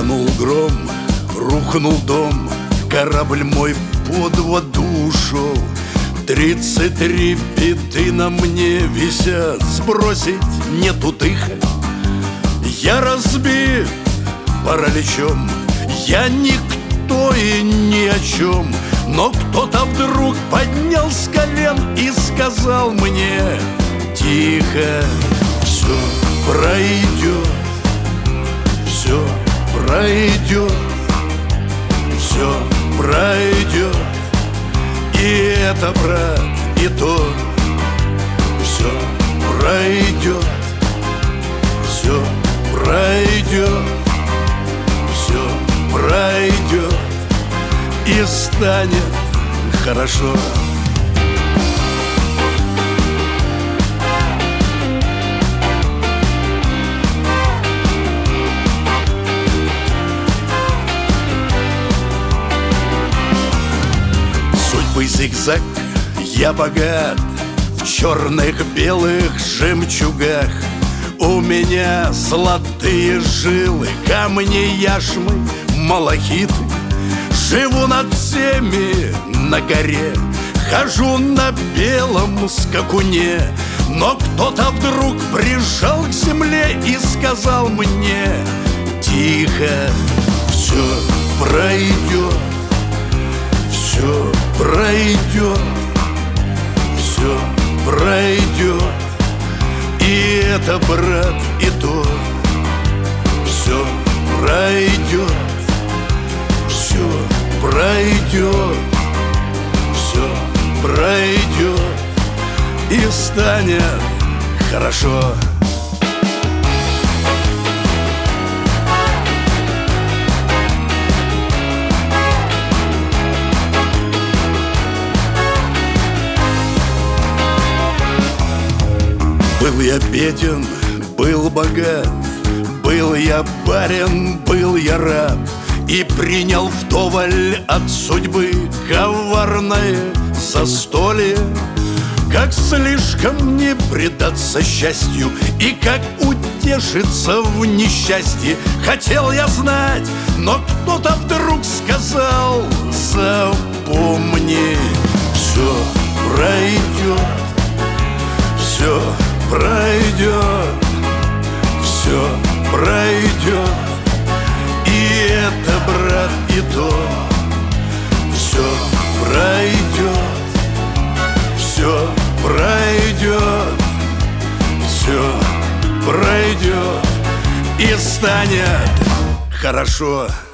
Грянул гром, рухнул дом, корабль мой под воду ушел. 33 беды на мне висят, сбросить нету дыха. Я разбит параличом, я никто и ни о чем. Но кто-то вдруг поднял с колен и сказал мне: тихо, все пройдет, все пройдет, все пройдет. И это, брат, и то. Все пройдет, все пройдет, все пройдет. И станет хорошо. Судьбы зигзаг, я богат в черных белых жемчугах. У меня золотые жилы, камни яшмы, малахиты. Живу над всеми на горе, хожу на белом скакуне. Но кто-то вдруг прижал к земле и сказал мне: тихо, все пройдет, все пройдет, все пройдет. И это, брат, и то. Все пройдет, все пройдет, все пройдет. И станет хорошо. Был я беден, был богат, был я барин, был я раб. И принял вдоволь от судьбы коварное застолье. Как слишком не предаться счастью и как утешиться в несчастье, хотел я знать, но кто-то вдруг сказал: запомни, все пройдет, все пройдет, все пройдет. И это, брат, и то. Все пройдет, все пройдет, все пройдет. И станет хорошо.